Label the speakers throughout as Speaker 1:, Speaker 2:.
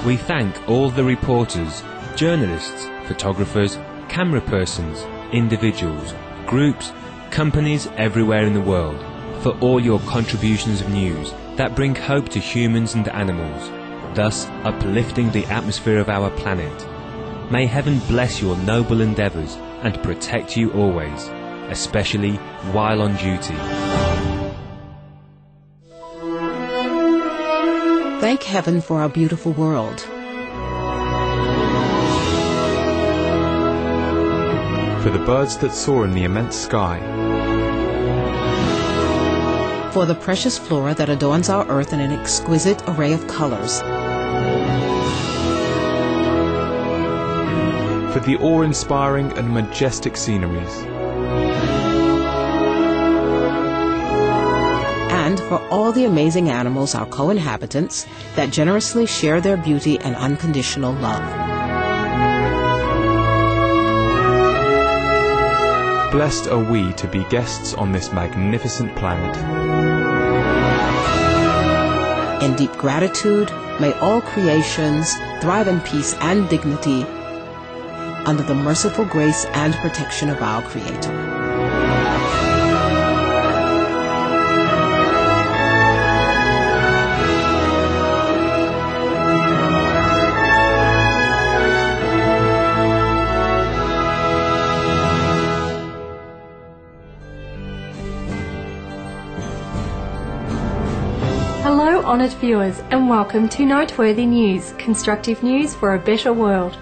Speaker 1: We thank all the reporters, journalists, photographers, camera persons, individuals, groups, companies everywhere in the world for all your contributions of news that bring hope to humans and animals, thus uplifting the atmosphere of our planet. May heaven bless your noble endeavours and protect you always, especially while on duty.
Speaker 2: Thank heaven for our beautiful world.
Speaker 3: For the birds that soar in the immense sky.
Speaker 2: For the precious flora that adorns our earth in an exquisite array of colors.
Speaker 3: For the awe-inspiring and majestic sceneries.
Speaker 2: And for all the amazing animals, our co-inhabitants, that generously share their beauty and unconditional love.
Speaker 3: Blessed are we to be guests on this magnificent planet.
Speaker 2: In deep gratitude, may all creations thrive in peace and dignity under the merciful grace and protection of our Creator.
Speaker 4: Hello honoured viewers and welcome to Noteworthy News, constructive news for a better world.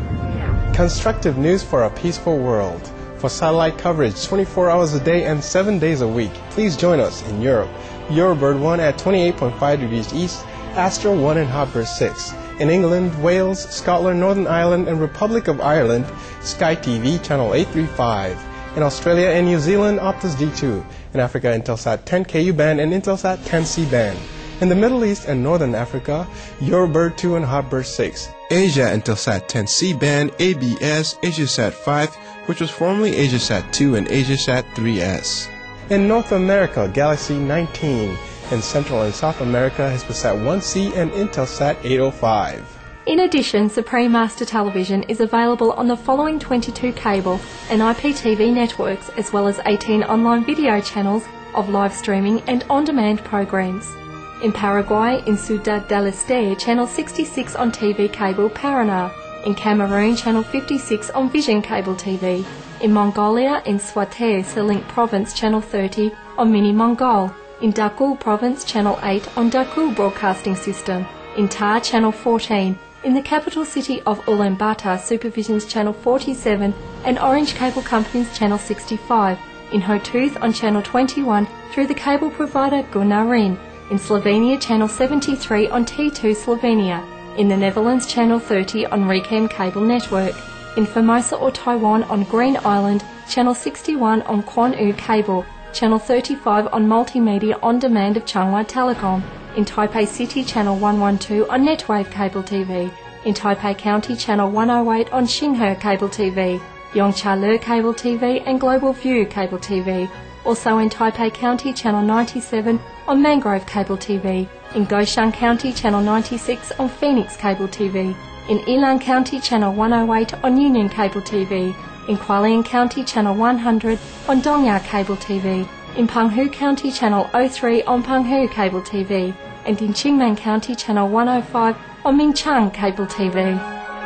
Speaker 5: Constructive news for a peaceful world. For satellite coverage 24 hours a day and 7 days a week, please join us in Europe. Eurobird 1 at 28.5 degrees east, Astro 1 and Hotbird 6. In England, Wales, Scotland, Northern Ireland and Republic of Ireland, Sky TV channel 835. In Australia and New Zealand, Optus D2. In Africa, Intelsat 10 KU band and Intelsat 10C band. In the Middle East and Northern Africa, Eurobird 2 and Hotbird 6. Asia, Intelsat 10C band, ABS, AsiaSat 5, which was formerly AsiaSat 2 and AsiaSat 3S. In North America, Galaxy 19. In Central and South America, Hispasat 1C and Intelsat 805.
Speaker 4: In addition, Supreme Master Television is available on the following 22 cable and IPTV networks, as well as 18 online video channels of live streaming and on-demand programs. In Paraguay, in Ciudad del Este, channel 66 on TV cable Paraná. In Cameroon, channel 56 on Vision Cable TV. In Mongolia, in Swate, Selink Province, channel 30 on Mini Mongol. In Darkul Province, channel 8 on Darkul Broadcasting System. In Tar, channel 14. In the capital city of Ulaanbaatar, Supervision's channel 47 and Orange Cable Company's channel 65. In Hotooth on channel 21 through the cable provider Gunarin. In Slovenia, channel 73 on T2 Slovenia. In the Netherlands, channel 30 on Recam Cable Network. In Formosa or Taiwan on Green Island, channel 61 on Quan Yu Cable. Channel 35 on Multimedia On Demand of Changhua Telecom. In Taipei City, channel 112 on Netwave Cable TV. In Taipei County, channel 108 on Xinghe Cable TV. Yongcha Cable TV and Global View Cable TV. Also in Taipei County, channel 97 on Mangrove Cable TV. In Goshan County, channel 96 on Phoenix Cable TV. In Yilan County, channel 108 on Union Cable TV. In Hualien County, channel 100 on Dongya Cable TV. In Penghu County, channel 03 on Penghu Cable TV. And in Qingmen County, channel 105 on Minchang Cable TV.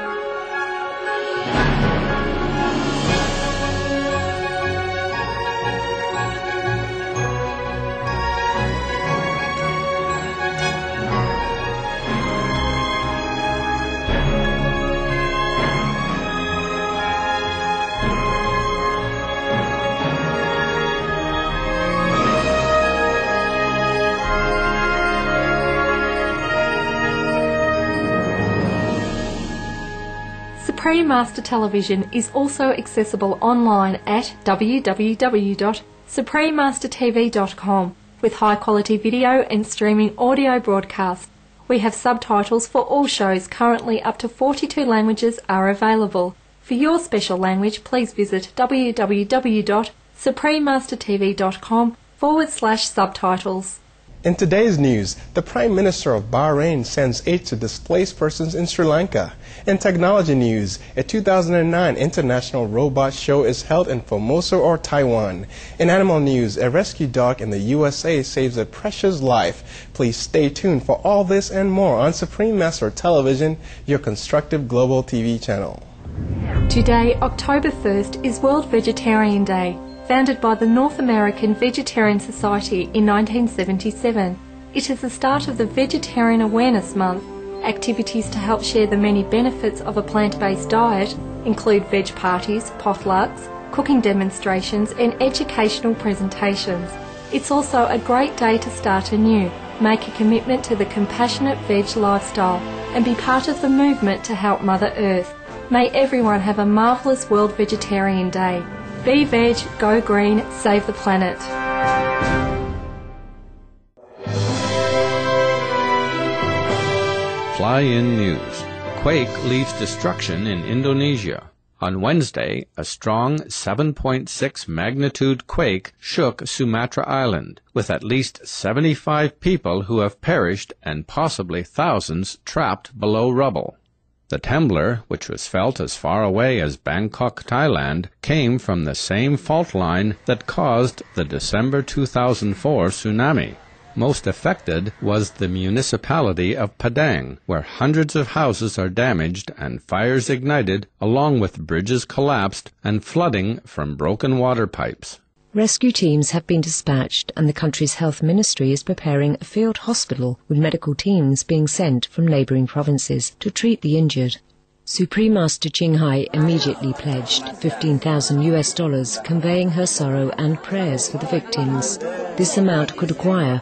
Speaker 4: Supreme Master Television is also accessible online at www.suprememastertv.com with high-quality video and streaming audio broadcasts. We have subtitles for all shows. Currently up to 42 languages are available. For your special language, please visit www.suprememastertv.com/subtitles.
Speaker 5: In today's news, the Prime Minister of Bahrain sends aid to displaced persons in Sri Lanka. In technology news, a 2009 International Robot Show is held in Formosa or Taiwan. In animal news, a rescue dog in the USA saves a precious life. Please stay tuned for all this and more on Supreme Master Television, your constructive global TV channel.
Speaker 4: Today, October 1st, is World Vegetarian Day, founded by the North American Vegetarian Society in 1977. It is the start of the Vegetarian Awareness Month. Activities to help share the many benefits of a plant-based diet include veg parties, potlucks, cooking demonstrations and educational presentations. It's also a great day to start anew, make a commitment to the compassionate veg lifestyle and be part of the movement to help Mother Earth. May everyone have a marvellous World Vegetarian Day. Be veg, go green, save the planet.
Speaker 6: Fly-in news. Quake leaves destruction in Indonesia. On Wednesday, a strong 7.6 magnitude quake shook Sumatra Island, with at least 75 people who have perished and possibly thousands trapped below rubble. The tremor, which was felt as far away as Bangkok, Thailand, came from the same fault line that caused the December 2004 tsunami. Most affected was the municipality of Padang, where hundreds of houses are damaged and fires ignited, along with bridges collapsed and flooding from broken water pipes.
Speaker 7: Rescue teams have been dispatched and the country's health ministry is preparing a field hospital with medical teams being sent from neighbouring provinces to treat the injured. Supreme Master Ching Hai immediately pledged $15,000, conveying her sorrow and prayers for the victims. This amount could acquire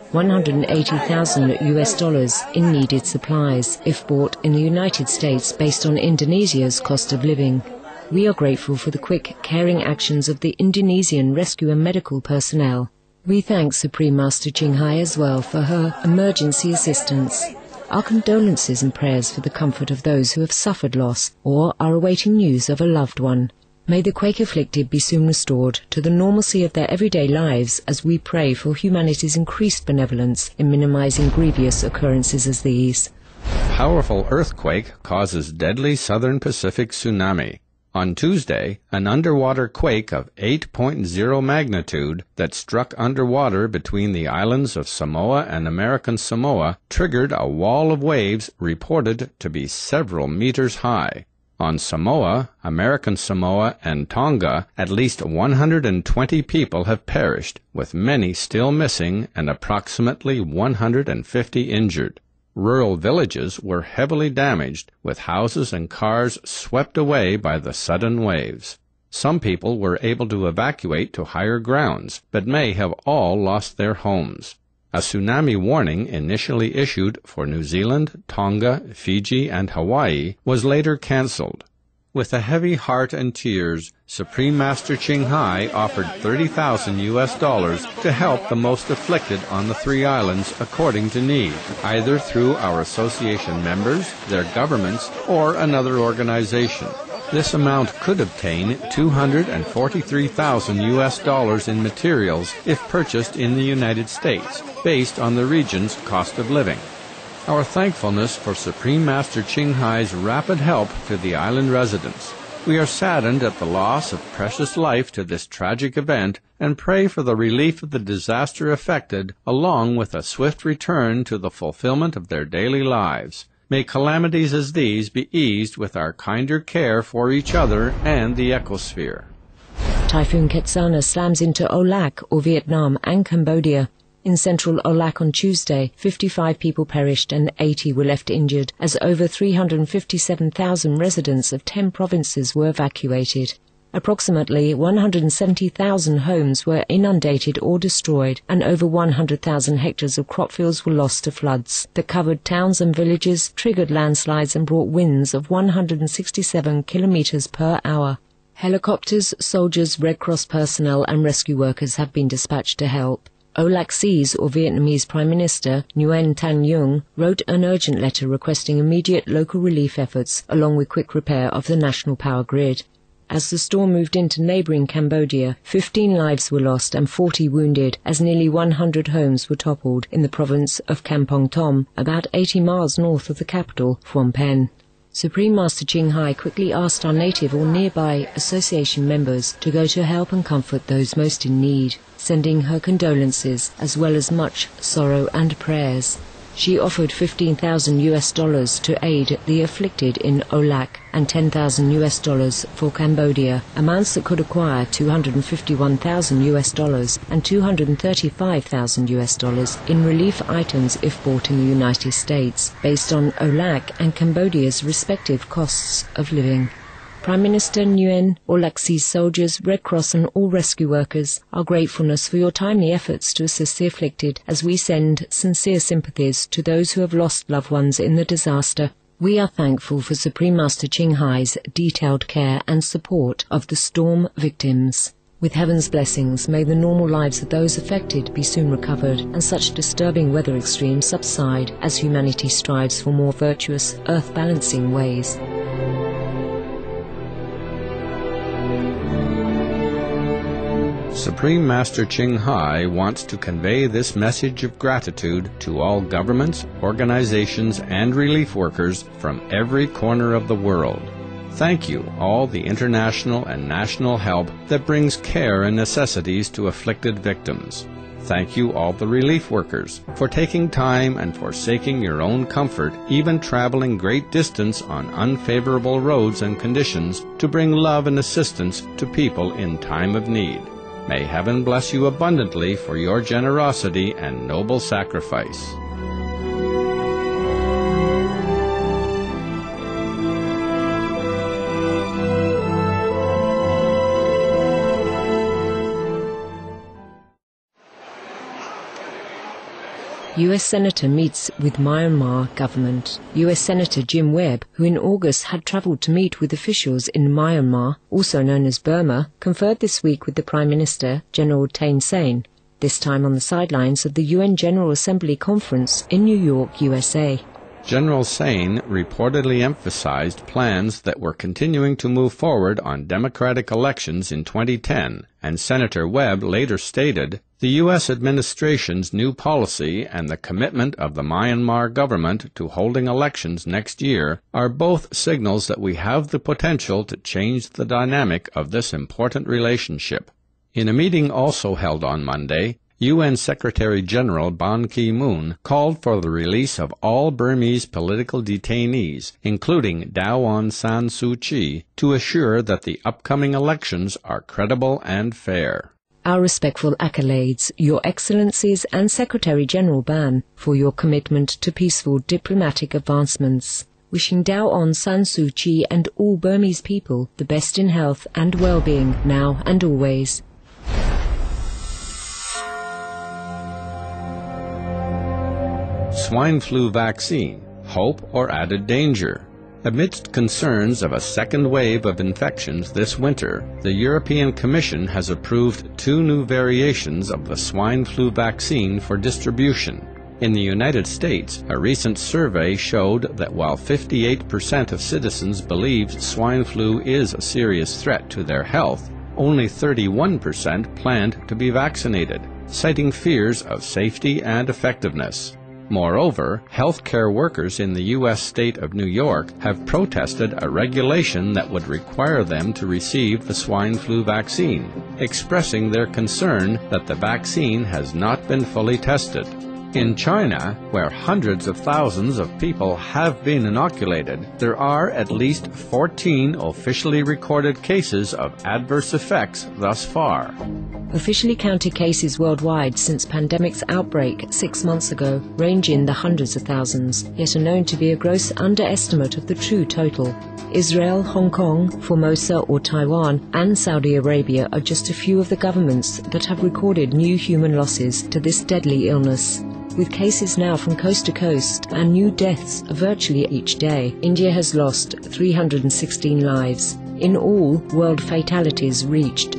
Speaker 7: $180,000 in needed supplies if bought in the United States based on Indonesia's cost of living. We are grateful for the quick, caring actions of the Indonesian rescue and medical personnel. We thank Supreme Master Ching Hai as well for her emergency assistance. Our condolences and prayers for the comfort of those who have suffered loss or are awaiting news of a loved one. May the quake-afflicted be soon restored to the normalcy of their everyday lives as we pray for humanity's increased benevolence in minimizing grievous occurrences as these.
Speaker 6: Powerful earthquake causes deadly southern Pacific tsunami. On Tuesday, an underwater quake of 8.0 magnitude that struck underwater between the islands of Samoa and American Samoa triggered a wall of waves reported to be several meters high. On Samoa, American Samoa, and Tonga, at least 120 people have perished, with many still missing and approximately 150 injured. Rural villages were heavily damaged, with houses and cars swept away by the sudden waves. Some people were able to evacuate to higher grounds, but may have all lost their homes. A tsunami warning initially issued for New Zealand, Tonga, Fiji, and Hawaii was later cancelled. With a heavy heart and tears, Supreme Master Ching Hai offered $30,000 to help the most afflicted on the three islands according to need, either through our association members, their governments, or another organization. This amount could obtain $243,000 in materials if purchased in the United States, based on the region's cost of living. Our thankfulness for Supreme Master Ching Hai's rapid help to the island residents. We are saddened at the loss of precious life to this tragic event and pray for the relief of the disaster affected, along with a swift return to the fulfillment of their daily lives. May calamities as these be eased with our kinder care for each other and the ecosphere.
Speaker 7: Typhoon Ketsana slams into Olac, or Vietnam, and Cambodia. In central Olac on Tuesday, 55 people perished and 80 were left injured as over 357,000 residents of 10 provinces were evacuated. Approximately 170,000 homes were inundated or destroyed, and over 100,000 hectares of crop fields were lost to floods that covered towns and villages, triggered landslides and brought winds of 167 kilometers per hour. Helicopters, soldiers, Red Cross personnel and rescue workers have been dispatched to help. Olac Sees, or Vietnamese Prime Minister Nguyen Thanh Dung, wrote an urgent letter requesting immediate local relief efforts along with quick repair of the national power grid. as the storm moved into neighboring Cambodia. 15 lives were lost and 40 wounded as nearly 100 homes were toppled in the province of Kampong Thom, about 80 miles north of the capital, Phnom Penh. Supreme Master Ching Hai quickly asked our native or nearby association members to go to help and comfort those most in need, sending her condolences as well as much sorrow and prayers. She offered $15,000 to aid the afflicted in Olac and $10,000 for Cambodia, amounts that could acquire $251,000 and $235,000 in relief items if bought in the United States, based on Olac and Cambodia's respective costs of living. Prime Minister Nguyen, Olac-Sea's soldiers, Red Cross and all rescue workers, our gratefulness for your timely efforts to assist the afflicted as we send sincere sympathies to those who have lost loved ones in the disaster. We are thankful for Supreme Master Ching Hai's detailed care and support of the storm victims. With heaven's blessings, may the normal lives of those affected be soon recovered and such disturbing weather extremes subside as humanity strives for more virtuous, earth-balancing ways.
Speaker 6: Supreme Master Ching Hai wants to convey this message of gratitude to all governments, organizations, and relief workers from every corner of the world. Thank you, all the international and national help that brings care and necessities to afflicted victims. Thank you, all the relief workers, for taking time and forsaking your own comfort, even traveling great distance on unfavorable roads and conditions to bring love and assistance to people in time of need. May heaven bless you abundantly for your generosity and noble sacrifice.
Speaker 7: U.S. Senator meets with Myanmar government. U.S. Senator Jim Webb, who in August had travelled to meet with officials in Myanmar, also known as Burma, conferred this week with the Prime Minister, General Thein Sein, this time on the sidelines of the UN General Assembly Conference in New York, USA.
Speaker 6: General Sein reportedly emphasized plans that were continuing to move forward on democratic elections in 2010, and Senator Webb later stated, "The U.S. administration's new policy and the commitment of the Myanmar government to holding elections next year are both signals that we have the potential to change the dynamic of this important relationship." In a meeting also held on Monday, UN Secretary-General Ban Ki-moon called for the release of all Burmese political detainees, including Daw Aung San Suu Kyi, to assure that the upcoming elections are credible and fair.
Speaker 7: Our respectful accolades, Your Excellencies and Secretary-General Ban, for your commitment to peaceful diplomatic advancements. Wishing Daw Aung San Suu Kyi and all Burmese people the best in health and well-being now and always.
Speaker 6: Swine flu vaccine, hope or added danger? Amidst concerns of a second wave of infections this winter, the European Commission has approved 2 new variations of the swine flu vaccine for distribution. In the United States, a recent survey showed that while 58% of citizens believed swine flu is a serious threat to their health, only 31% planned to be vaccinated, citing fears of safety and effectiveness. Moreover, healthcare workers in the U.S. state of New York have protested a regulation that would require them to receive the swine flu vaccine, expressing their concern that the vaccine has not been fully tested. In China, where hundreds of thousands of people have been inoculated, there are at least 14 officially recorded cases of adverse effects thus far.
Speaker 7: Officially counted cases worldwide since pandemic's outbreak 6 months ago range in the hundreds of thousands, yet are known to be a gross underestimate of the true total. Israel, Hong Kong, Formosa or Taiwan, and Saudi Arabia are just a few of the governments that have recorded new human losses to this deadly illness. With cases now from coast to coast and new deaths virtually each day, India has lost 316 lives. In all, world fatalities reached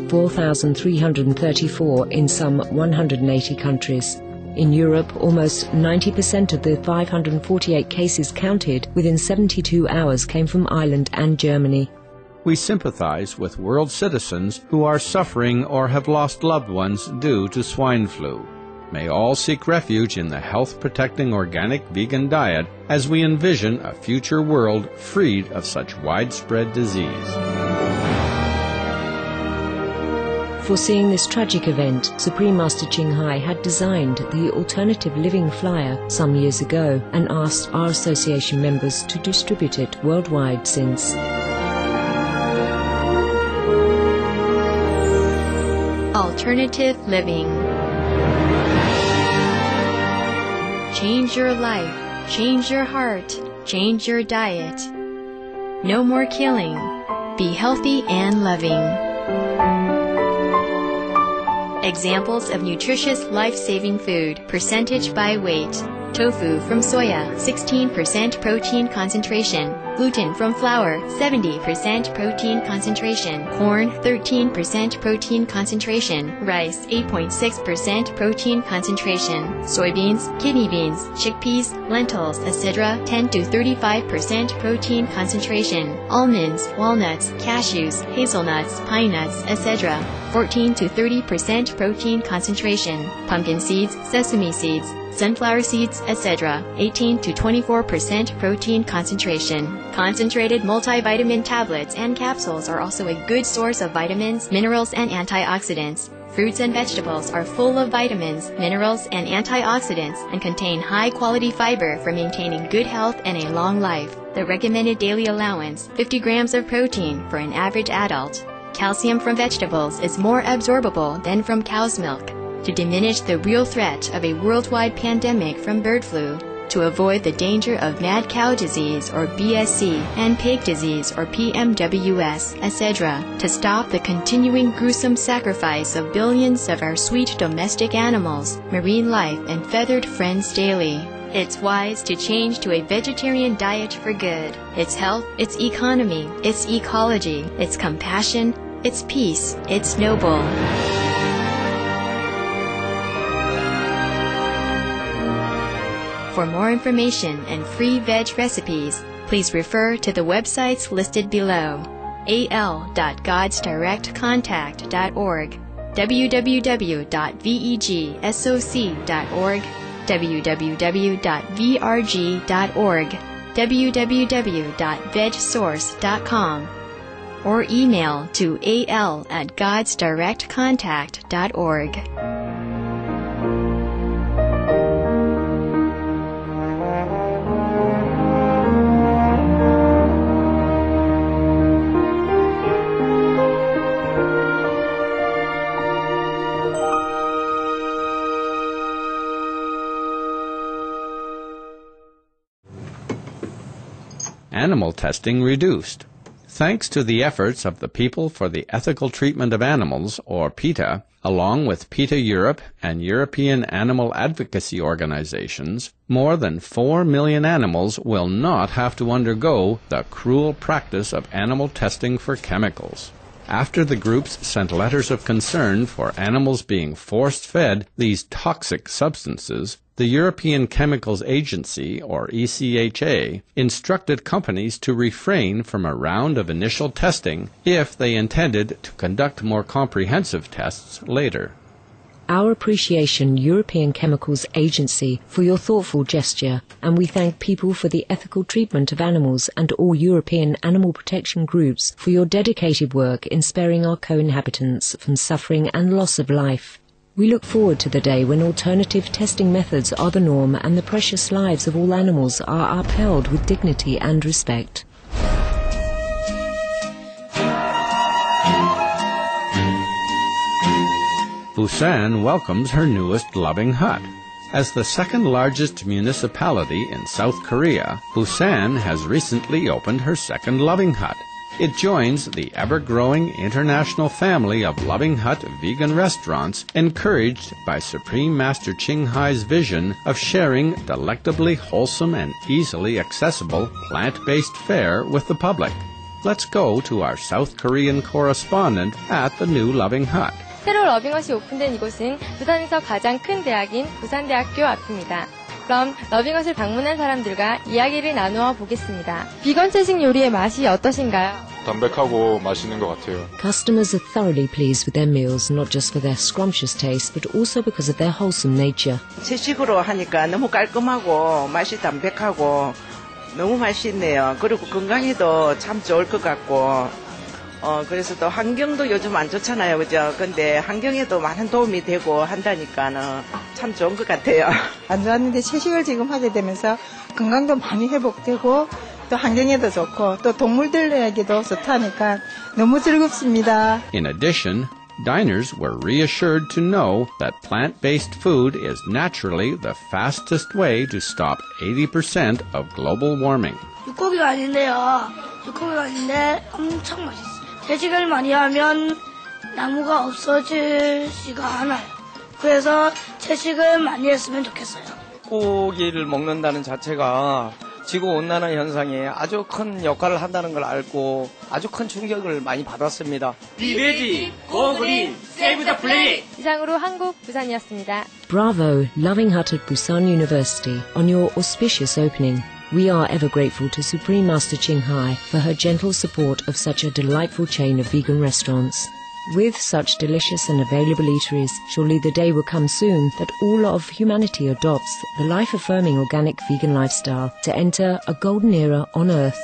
Speaker 7: 4,334 in some 180 countries. In Europe, almost 90% of the 548 cases counted within 72 hours came from Ireland and Germany.
Speaker 6: we sympathize with world citizens who are suffering or have lost loved ones due to swine flu. May all seek refuge in the health-protecting organic vegan diet as we envision a future world freed of such widespread disease.
Speaker 7: Foreseeing this tragic event, Supreme Master Ching Hai had designed the Alternative Living Flyer some years ago and asked our association members to distribute it worldwide since.
Speaker 8: Alternative Living. Change your life, change your heart, change your diet. No more killing. Be healthy and loving. Examples of nutritious life-saving food, percentage by weight. Tofu from soya, 16% protein concentration. Gluten from flour, 70% protein concentration. Corn, 13% protein concentration. Rice, 8.6% protein concentration. Soybeans, kidney beans, chickpeas, lentils, etc. 10 to 35% protein concentration. Almonds, walnuts, cashews, hazelnuts, pine nuts, etc. 14 to 30% protein concentration. Pumpkin seeds, sesame seeds, sunflower seeds, etc. 18 to 24% protein concentration. Concentrated multivitamin tablets and capsules are also a good source of vitamins, minerals, and antioxidants. Fruits and vegetables are full of vitamins, minerals, and antioxidants and contain high-quality fiber for maintaining good health and a long life. The recommended daily allowance, 50 grams of protein for an average adult. Calcium from vegetables is more absorbable than from cow's milk. To diminish the real threat of a worldwide pandemic from bird flu, to avoid the danger of mad cow disease or BSC and pig disease or PMWS, etc., to stop the continuing gruesome sacrifice of billions of our sweet domestic animals, marine life, and feathered friends daily. It's wise to change to a vegetarian diet for good. Its health, its economy, its ecology, its compassion, its peace, its noble. For more information and free veg recipes, please refer to the websites listed below: al.godsdirectcontact.org, www.vegsoc.org, www.vrg.org, www.vegsource.com, or email to al@godsdirectcontact.org.
Speaker 6: Animal testing reduced. Thanks to the efforts of the People for the Ethical Treatment of Animals, or PETA, along with PETA Europe and European animal advocacy organizations, more than 4 million animals will not have to undergo the cruel practice of animal testing for chemicals. After the groups sent letters of concern for animals being force-fed these toxic substances, the European Chemicals Agency, or ECHA, instructed companies to refrain from a round of initial testing if they intended to conduct more comprehensive tests later.
Speaker 7: Our appreciation, European Chemicals Agency, for your thoughtful gesture, and we thank People for the Ethical Treatment of Animals and all European animal protection groups for your dedicated work in sparing our co-inhabitants from suffering and loss of life. We look forward to the day when alternative testing methods are the norm and the precious lives of all animals are upheld with dignity and respect.
Speaker 6: Busan welcomes her newest Loving Hut. As the second largest municipality in South Korea, Busan has recently opened her second Loving Hut. It joins the ever-growing international family of Loving Hut vegan restaurants encouraged by Supreme Master Ching Hai's vision of sharing delectably wholesome and easily accessible plant-based fare with the public. Let's go to our South Korean correspondent at the new Loving Hut.
Speaker 9: 새로 러빙헛이 오픈된 이곳은 부산에서 가장 큰 대학인 부산대학교 앞입니다. 그럼 러빙헛을 방문한 사람들과 이야기를 나누어 보겠습니다. 비건 채식 요리의 맛이 어떠신가요?
Speaker 3: 담백하고 맛있는 것 같아요.
Speaker 7: Customers are thoroughly pleased with their meals, not just for their scrumptious taste, but also because of their wholesome nature.
Speaker 10: 채식으로 하니까 너무 깔끔하고 맛이 담백하고 너무 맛있네요. 그리고 건강에도 참 좋을 것 같고 그래서 또 환경도 요즘 안 좋잖아요. 그죠? 근데 환경에도 많은 도움이 되고 한다니까는 참 좋은 것 같아요.
Speaker 11: 안 좋았는데 채식을 지금 하게 되면서 건강도 많이 회복되고 또 환경에도 좋고 또 동물들에게도 좋다니까 너무 즐겁습니다.
Speaker 6: In addition, diners were reassured to know that plant-based food is naturally the fastest way to stop 80% of global warming.
Speaker 12: 육고기가 아닌데요. 육고기가 아닌데 엄청 맛있어요. 채식을 많이 하면 나무가 없어지지가 않아요. 그래서 채식을 많이 했으면 좋겠어요.
Speaker 13: 고기를 먹는다는 자체가 지구온난화 현상에 아주 큰 역할을 한다는 걸 알고 아주 큰 충격을 많이 받았습니다.
Speaker 14: 비베지, 고그린, 세이브 더 플레이!
Speaker 9: 이상으로 한국 부산이었습니다.
Speaker 7: Bravo, Loving Hut at Busan University, on your auspicious opening. We are ever grateful to Supreme Master Ching Hai for her gentle support of such a delightful chain of vegan restaurants. With such delicious and available eateries, surely the day will come soon that all of humanity adopts the life-affirming organic vegan lifestyle to enter a golden era on Earth.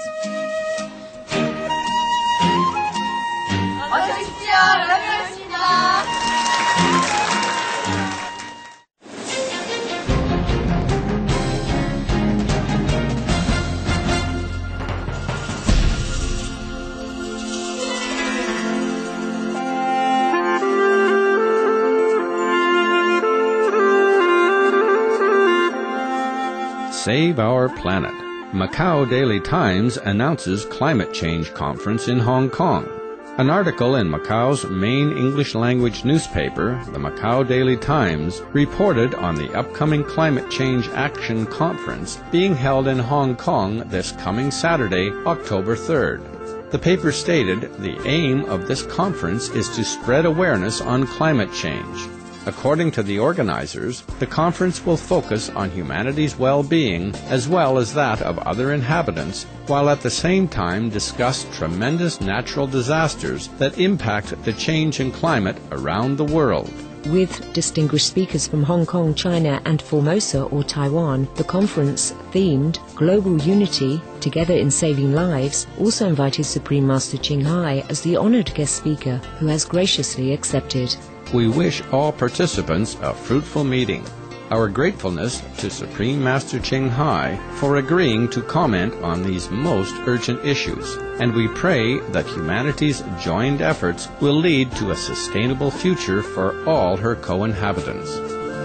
Speaker 6: Save Our Planet. Macau Daily Times announces climate change conference in Hong Kong. An article in Macau's main English-language newspaper, the Macau Daily Times, reported on the upcoming Climate Change Action Conference being held in Hong Kong this coming Saturday, October 3rd. The paper stated the aim of this conference is to spread awareness on climate change. According to the organizers, the conference will focus on humanity's well-being as well as that of other inhabitants, while at the same time discuss tremendous natural disasters that impact the change in climate around the world.
Speaker 7: With distinguished speakers from Hong Kong, China and Formosa or Taiwan, the conference, themed Global Unity, Together in Saving Lives, also invited Supreme Master Ching Hai as the honored guest speaker, who has graciously accepted.
Speaker 6: We wish all participants a fruitful meeting. Our gratefulness to Supreme Master Ching Hai for agreeing to comment on these most urgent issues, and we pray that humanity's joined efforts will lead to a sustainable future for all her co-inhabitants.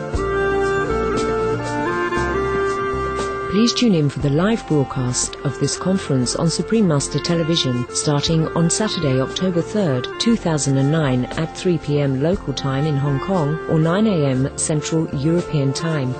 Speaker 7: Please tune in for the live broadcast of this conference on Supreme Master Television starting on Saturday, October 3rd, 2009 at 3 p.m. local time in Hong Kong or 9 a.m. Central European Time.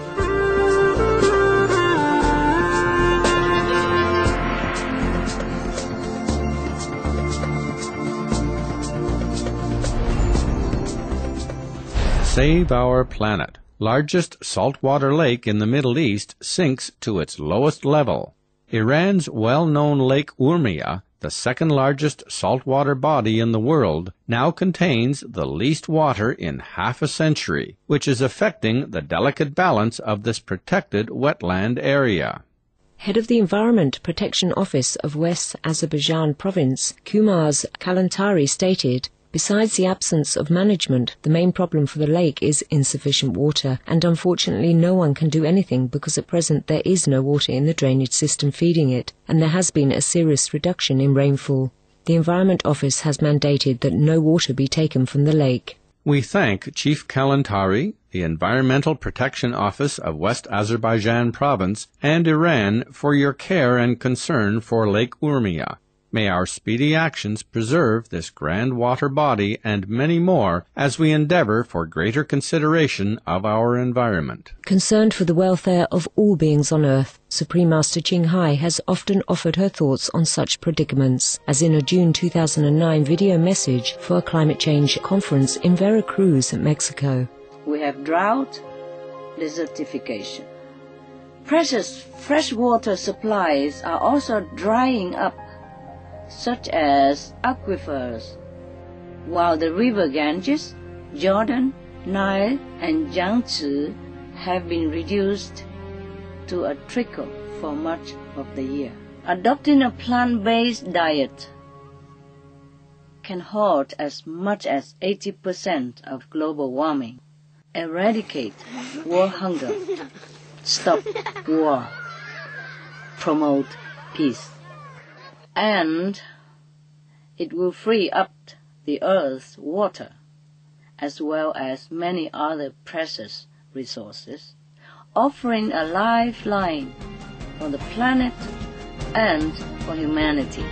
Speaker 6: Save Our Planet. Largest saltwater lake in the Middle East sinks to its lowest level. Iran's well-known Lake Urmia, the second largest saltwater body in the world, now contains the least water in half a century, which is affecting the delicate balance of this protected wetland area.
Speaker 7: Head of the Environment Protection Office of West Azerbaijan Province, Kumars Kalantari, stated, "Besides the absence of management, the main problem for the lake is insufficient water, and unfortunately no one can do anything because at present there is no water in the drainage system feeding it, and there has been a serious reduction in rainfall. The Environment Office has mandated that no water be taken from the lake."
Speaker 6: We thank Chief Kalantari, the Environmental Protection Office of West Azerbaijan Province, and Iran for your care and concern for Lake Urmia. May our speedy actions preserve this grand water body and many more as we endeavor for greater consideration of our environment.
Speaker 7: Concerned for the welfare of all beings on earth, Supreme Master Ching Hai has often offered her thoughts on such predicaments, as in a June 2009 video message for a climate change conference in Veracruz, Mexico.
Speaker 15: We have drought, desertification. Precious freshwater supplies are also drying up, such as aquifers, while the river Ganges, Jordan, Nile, and Yangtze have been reduced to a trickle for much of the year. Adopting a plant-based diet can halt as much as 80% of global warming, eradicate world hunger, stop war, promote peace, and it will free up the Earth's water as well as many other precious resources, offering a lifeline for the planet and for humanity.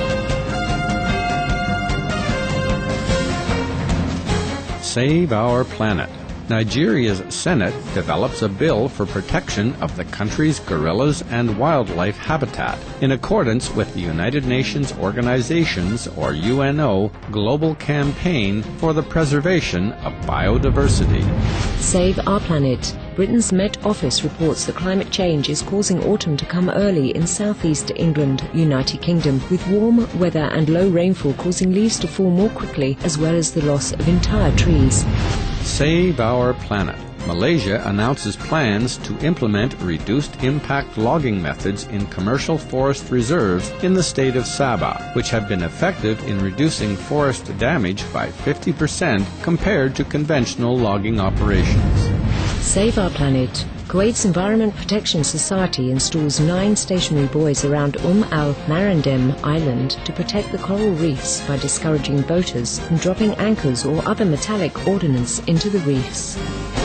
Speaker 6: Save our planet. Nigeria's Senate develops a bill for protection of the country's gorillas and wildlife habitat in accordance with the United Nations Organization's, or UNO, Global Campaign for the Preservation of Biodiversity.
Speaker 7: Save our planet. Britain's Met Office reports that climate change is causing autumn to come early in southeast England, United Kingdom, with warm weather and low rainfall causing leaves to fall more quickly, as well as the loss of entire trees.
Speaker 6: Save our planet. Malaysia announces plans to implement reduced impact logging methods in commercial forest reserves in the state of Sabah, which have been effective in reducing forest damage by 50% compared to conventional logging operations.
Speaker 7: Save our planet. Kuwait's Environment Protection Society installs 9 stationary buoys around Al-Marandem Island to protect the coral reefs by discouraging boaters from dropping anchors or other metallic ordnance into the reefs.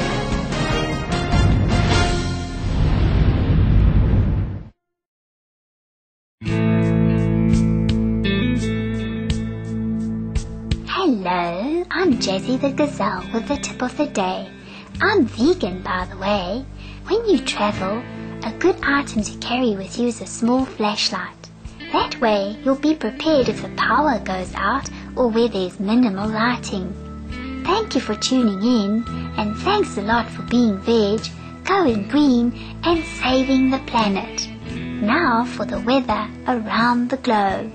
Speaker 16: Hello, I'm Jessie the Gazelle with the tip of the day. I'm vegan, by the way. When you travel, a good item to carry with you is a small flashlight. That way, you'll be prepared if the power goes out or where there's minimal lighting. Thank you for tuning in, and thanks a lot for being veg, going green, and saving the planet. Now for the weather around the globe.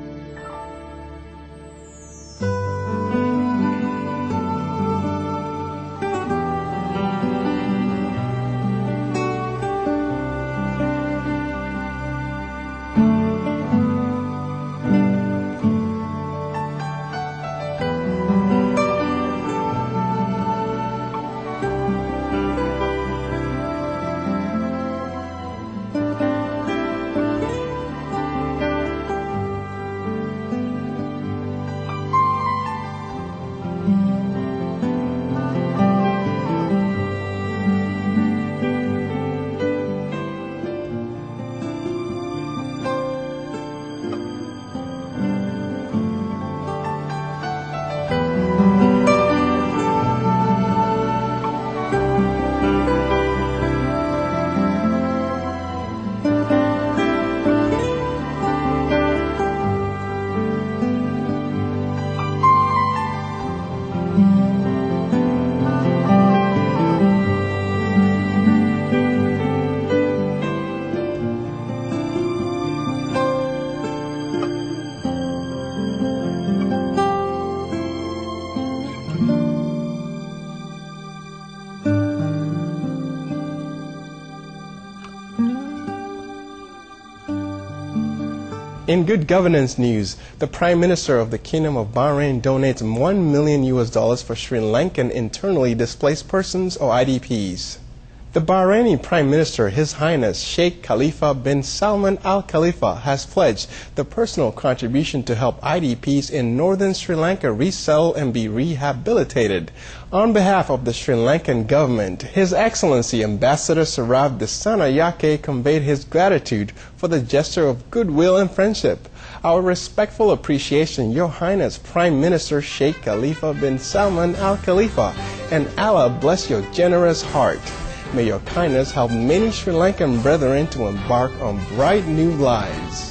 Speaker 5: In good governance news, the Prime Minister of the Kingdom of Bahrain donates $1 million for Sri Lankan internally displaced persons or IDPs. The Bahraini Prime Minister, His Highness Sheikh Khalifa bin Salman Al Khalifa, has pledged the personal contribution to help IDPs in northern Sri Lanka resettle and be rehabilitated. On behalf of the Sri Lankan government, His Excellency Ambassador Sarav Dissanayake conveyed his gratitude for the gesture of goodwill and friendship. Our respectful appreciation, Your Highness Prime Minister Sheikh Khalifa bin Salman Al Khalifa, and Allah bless your generous heart. May your kindness help many Sri Lankan brethren to embark on bright new lives.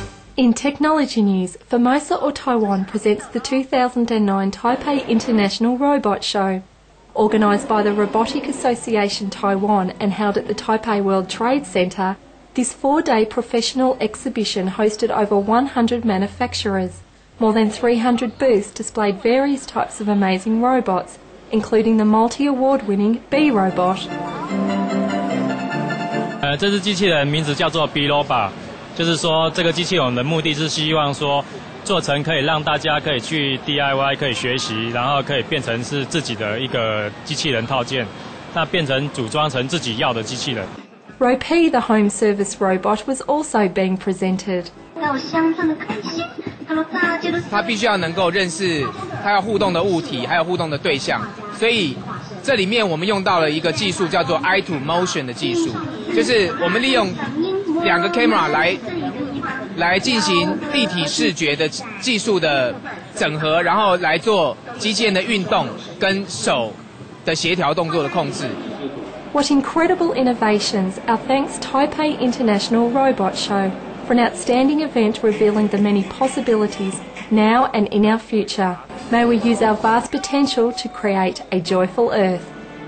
Speaker 4: In technology news, Formosa or Taiwan presents the 2009 Taipei International Robot Show. Organised by the Robotic Association Taiwan and held at the Taipei World Trade Center, this 4-day professional exhibition hosted over 100 manufacturers. More than 300 booths displayed various types of amazing robots, including the multi-award-winning B robot.
Speaker 17: 这只机器人名字叫做 B robot， 就是说这个机器人的目的是希望说做成可以让大家可以去 DIY 可以学习，然后可以变成是自己的一个机器人套件，那变成组装成自己要的机器人。
Speaker 4: Ropi, the home service robot, was also being presented.
Speaker 18: 它必须要能够认识它要互动的物体，还有互动的对象，所以这里面我们用到了一个技术叫做 Eye to Motion 的技术，就是我们利用2个 camera 来进行立体视觉的技术的整合，然后来做机器人的运动跟手的协调动作的控制。
Speaker 4: What incredible innovations! Our thanks Taipei International Robot Show for an outstanding event revealing the many possibilities now and in our future. May we use our vast potential to create a joyful Earth.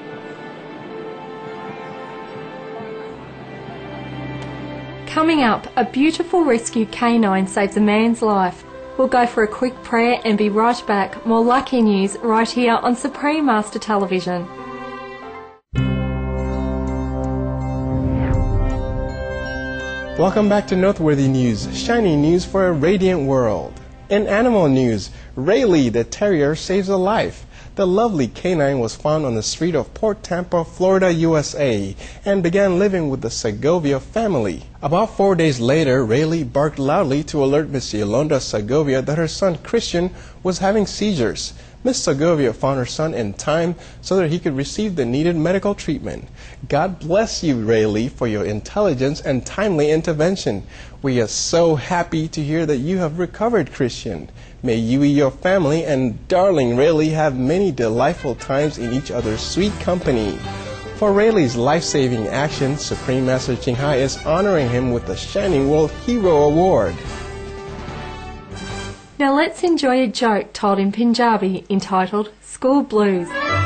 Speaker 4: Coming up, a beautiful rescued canine saves a man's life. We'll go for a quick prayer and be right back. More lucky news right here on Supreme Master Television.
Speaker 5: Welcome back to Noteworthy News, shiny news for a radiant world. In animal news, Rayleigh the terrier saves a life. The lovely canine was found on the street of Port Tampa, Florida, USA, and began living with the Segovia family. About 4 days later, Rayleigh barked loudly to alert Miss Yolanda Segovia that her son Christian was having seizures. Miss Segovia found her son in time so that he could receive the needed medical treatment. God bless you, Rayleigh, for your intelligence and timely intervention. We are so happy to hear that you have recovered, Christian. May you, your family, and darling Rayleigh have many delightful times in each other's sweet company. For Rayleigh's life-saving action, Supreme Master Ching Hai is honoring him with the Shining World Hero Award.
Speaker 4: Now let's enjoy a joke told in Punjabi entitled School Blues.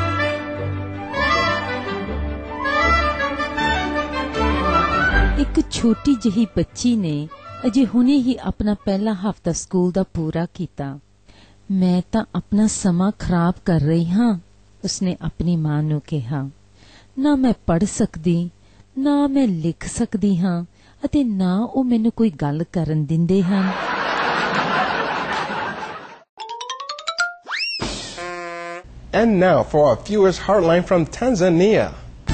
Speaker 19: एक छोटी जही बच्ची ने अजे हुने ही अपना पहला हफ्ता स्कूल दा पूरा कीता। मैं तां अपना समा खराब कर रही हां, उसने अपनी मां नूं कहा। ना मैं पढ़ सकदी, ना मैं लिख सकदी हां, अते ना ओ मैनूं कोई गल करन दिंदे हन।
Speaker 5: And now for our viewers' Heartline from Tanzania.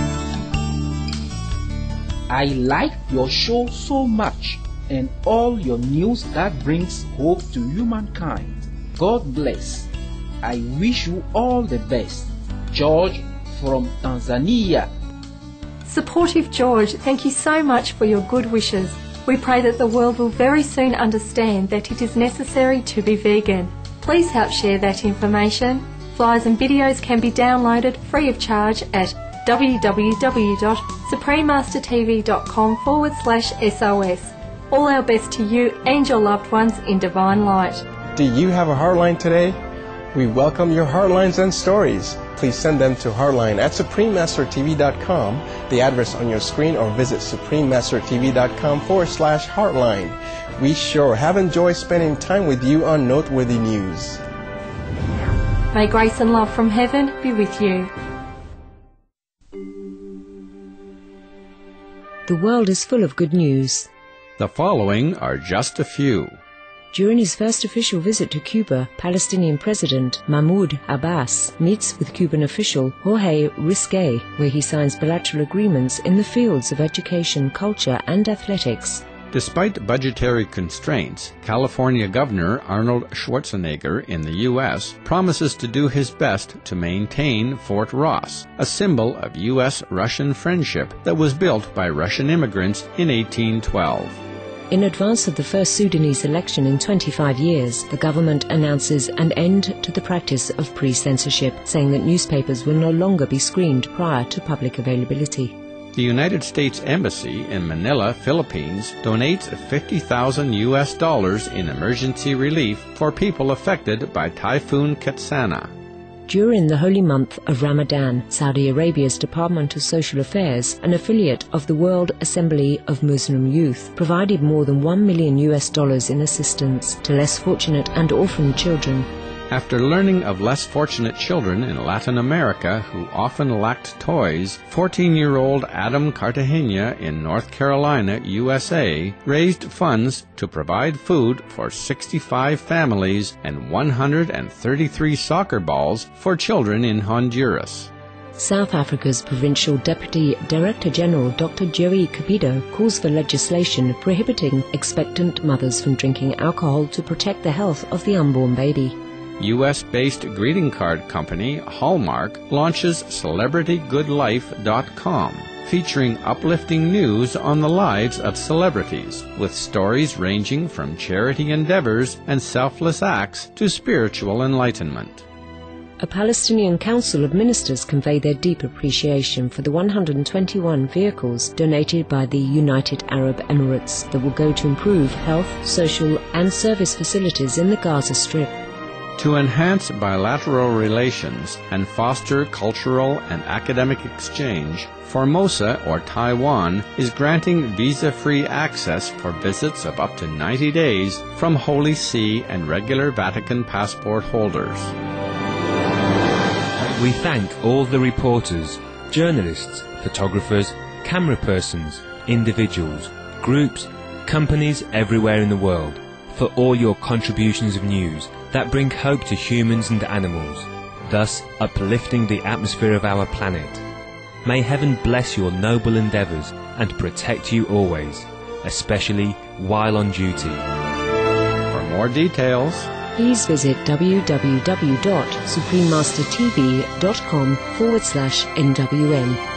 Speaker 20: I like your show so much and all your news that brings hope to humankind. God bless. I wish you all the best. George from Tanzania.
Speaker 4: Supportive George, thank you so much for your good wishes. We pray that the world will very soon understand that it is necessary to be vegan. Please help share that information. Flyers and videos can be downloaded free of charge at www.suprememastertv.com/SOS. All our best to you and your loved ones in divine light.
Speaker 5: Do you have a Heartline today? We welcome your Heartlines and stories. Please send them to Heartline at suprememastertv.com, the address on your screen, or visit suprememastertv.com/Heartline. We sure have enjoyed spending time with you on Noteworthy News.
Speaker 4: May grace and love from heaven be with you.
Speaker 7: The world is full of good news.
Speaker 6: The following are just a few.
Speaker 7: During his first official visit to Cuba, Palestinian President Mahmoud Abbas meets with Cuban official Jorge Risque, where he signs bilateral agreements in the fields of education, culture, and athletics.
Speaker 6: Despite budgetary constraints, California Governor Arnold Schwarzenegger in the U.S. promises to do his best to maintain Fort Ross, a symbol of U.S.-Russian friendship that was built by Russian immigrants in 1812.
Speaker 7: In advance of the first Sudanese election in 25 years, the government announces an end to the practice of pre-censorship, saying that newspapers will no longer be screened prior to public availability.
Speaker 6: The United States Embassy in Manila, Philippines, donates $50,000 in emergency relief for people affected by Typhoon Ketsana.
Speaker 7: During the holy month of Ramadan, Saudi Arabia's Department of Social Affairs, an affiliate of the World Assembly of Muslim Youth, provided more than $1 million in assistance to less fortunate and orphaned children.
Speaker 6: After learning of less fortunate children in Latin America who often lacked toys, 14-year-old Adam Cartagena in North Carolina, USA, raised funds to provide food for 65 families and 133 soccer balls for children in Honduras.
Speaker 7: South Africa's Provincial Deputy Director General Dr. Jerry Kapido calls for legislation prohibiting expectant mothers from drinking alcohol to protect the health of the unborn baby.
Speaker 6: U.S.-based greeting card company Hallmark launches CelebrityGoodLife.com, featuring uplifting news on the lives of celebrities, with stories ranging from charity endeavors and selfless acts to spiritual enlightenment.
Speaker 7: A Palestinian Council of Ministers conveyed their deep appreciation for the 121 vehicles donated by the United Arab Emirates that will go to improve health, social and service facilities in the Gaza Strip.
Speaker 6: To enhance bilateral relations and foster cultural and academic exchange, Formosa, or Taiwan, is granting visa-free access for visits of up to 90 days from Holy See and regular Vatican passport holders.
Speaker 1: We thank all the reporters, journalists, photographers, camera persons, individuals, groups, companies everywhere in the world for all your contributions of news that bring hope to humans and animals, thus uplifting the atmosphere of our planet. May heaven bless your noble endeavours and protect you always, especially while on duty.
Speaker 6: For more details,
Speaker 7: please visit www.suprememastertv.com/NWN.